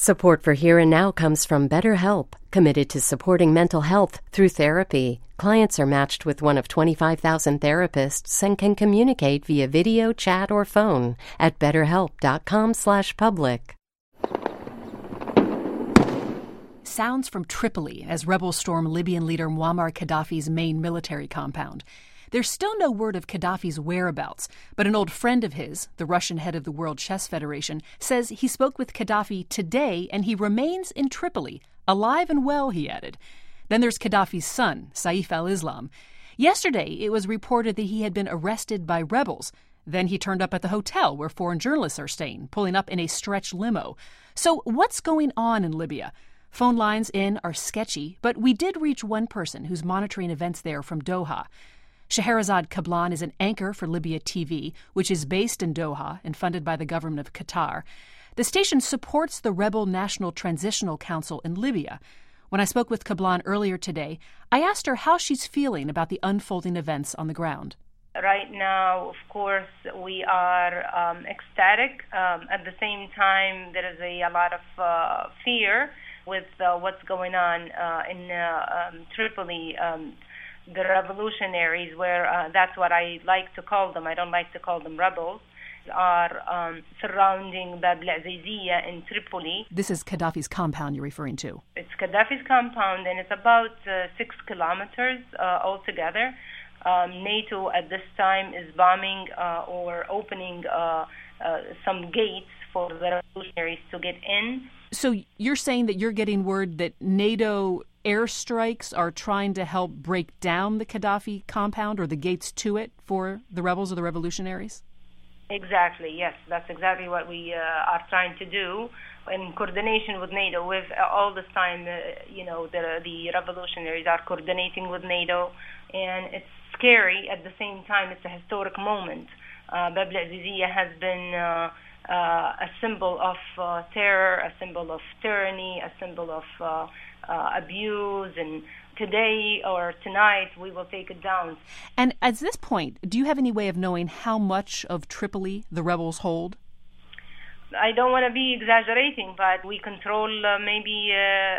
Support for Here and Now comes from BetterHelp, committed to supporting mental health through therapy. Clients are matched with one of 25,000 therapists and can communicate via video, chat, or phone at betterhelp.com/public. Sounds from Tripoli as rebels storm Libyan leader Muammar Gaddafi's main military compound. There's still no word of Gaddafi's whereabouts, but an old friend of his, the Russian head of the World Chess Federation, says he spoke with Gaddafi today and he remains in Tripoli, alive and well, he added. Then there's Gaddafi's son, Saif al-Islam. Yesterday, it was reported that he had been arrested by rebels. Then he turned up at the hotel where foreign journalists are staying, pulling up in a stretch limo. So what's going on in Libya? Phone lines in are sketchy, but we did reach one person who's monitoring events there from Doha. Scheherazade Kablan is an anchor for Libya TV, which is based in Doha and funded by the government of Qatar. The station supports the rebel National Transitional Council in Libya. When I spoke with Kablan earlier today, I asked her how she's feeling about the unfolding events on the ground. Right now, of course, we are ecstatic. At the same time, there is a lot of fear with what's going on in Tripoli. The revolutionaries, where that's what I like to call them, I don't like to call them rebels, are surrounding Bab al-Aziziyya in Tripoli. This is Gaddafi's compound you're referring to. It's Gaddafi's compound, and it's about 6 kilometers altogether. NATO at this time is bombing or opening some gates for the revolutionaries to get in. So you're saying that you're getting word that NATO airstrikes are trying to help break down the Gaddafi compound or the gates to it for the rebels or the revolutionaries? Exactly, yes. That's exactly what we are trying to do in coordination with NATO. With all this time, the revolutionaries are coordinating with NATO, and it's scary. At the same time, it's a historic moment. Bab al-Aziziyya has been a symbol of terror, a symbol of tyranny, a symbol of abuse, and today or tonight we will take it down. And at this point, do you have any way of knowing how much of Tripoli the rebels hold? I don't want to be exaggerating, but we control maybe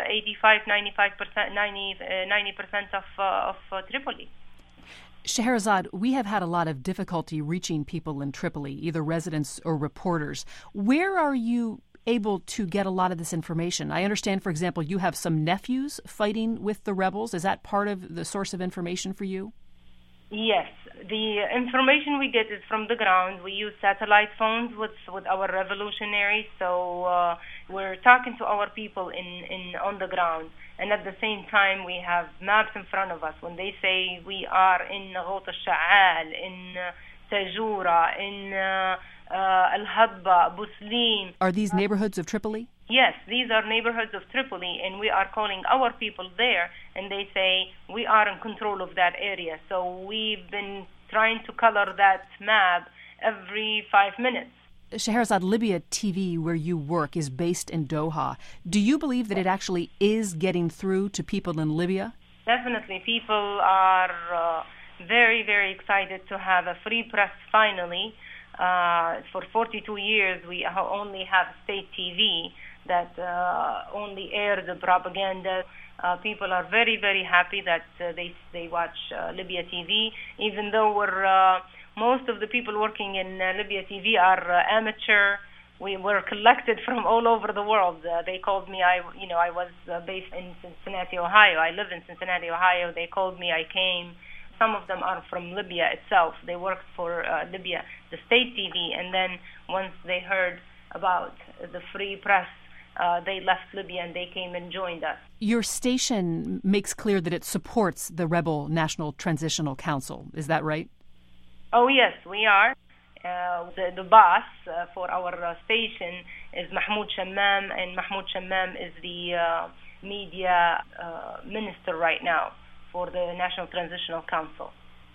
85-95%, 90% of Tripoli. Scheherazade, we have had a lot of difficulty reaching people in Tripoli, either residents or reporters. Where are you able to get a lot of this information? I understand, for example, you have some nephews fighting with the rebels. Is that part of the source of information for you? Yes. The information we get is from the ground. We use satellite phones with our revolutionaries, so we're talking to our people on the ground. And at the same time, we have maps in front of us. When they say we are in Ghouta al-Sha'al, in Tajura, in Al-Hadba, Buslim. Are these neighborhoods of Tripoli? Yes, these are neighborhoods of Tripoli, and we are calling our people there, and they say we are in control of that area. So we've been trying to color that map every 5 minutes. Scheherazade, Libya TV, where you work, is based in Doha. Do you believe that it actually is getting through to people in Libya? Definitely. People are very, very excited to have a free press finally. For 42 years, we only have state TV that only air the propaganda. People are very, very happy that they watch Libya TV, even though most of the people working in Libya TV are amateur. We were collected from all over the world. They called me. I was based in Cincinnati, Ohio. I live in Cincinnati, Ohio. They called me. I came. Some of them are from Libya itself. They worked for Libya, the state TV, and then once they heard about the free press, they left Libya and they came and joined us. Your station makes clear that it supports the rebel National Transitional Council. Is that right? Oh, yes, we are. The boss for our station is Mahmoud Shammam, and Mahmoud Shammam is the media minister right now for the National Transitional Council.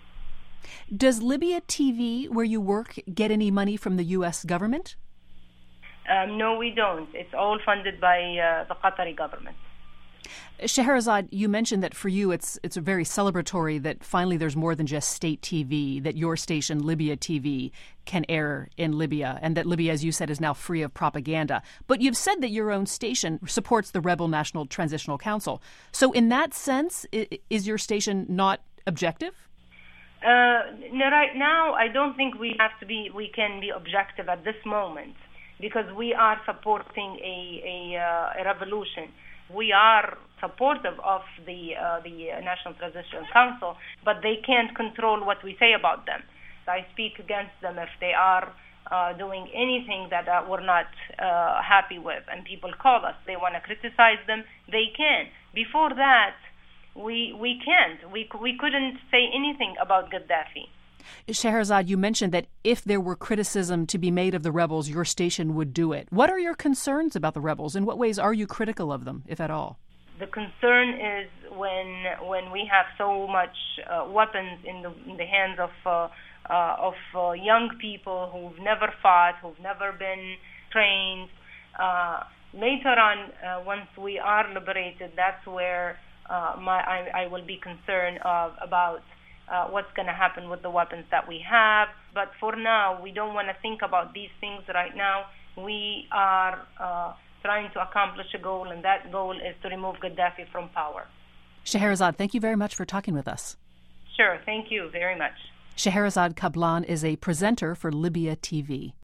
Does Libya TV, where you work, get any money from the U.S. government? No, we don't. It's all funded by the Qatari government. Scheherazade, you mentioned that for you it's very celebratory that finally there's more than just state TV, that your station, Libya TV, can air in Libya, and that Libya, as you said, is now free of propaganda. But you've said that your own station supports the rebel National Transitional Council. So in that sense, is your station not objective? No, right now, I don't think we can be objective at this moment, because we are supporting a revolution. We are supportive of the National Transitional Council, but they can't control what we say about them. I speak against them if they are doing anything that we're not happy with, and people call us. They want to criticize them, they can. Before that, we can't. We couldn't say anything about Gaddafi. Scheherazade, you mentioned that if there were criticism to be made of the rebels, your station would do it. What are your concerns about the rebels? In what ways are you critical of them, if at all? The concern is when we have so much weapons in the hands of young people who've never fought, who've never been trained. Later on, once we are liberated, that's where I will be concerned about what's going to happen with the weapons that we have. But for now, we don't want to think about these things right now. We are trying to accomplish a goal, and that goal is to remove Gaddafi from power. Scheherazade, thank you very much for talking with us. Sure, thank you very much. Scheherazade Kablan is a presenter for Libya TV.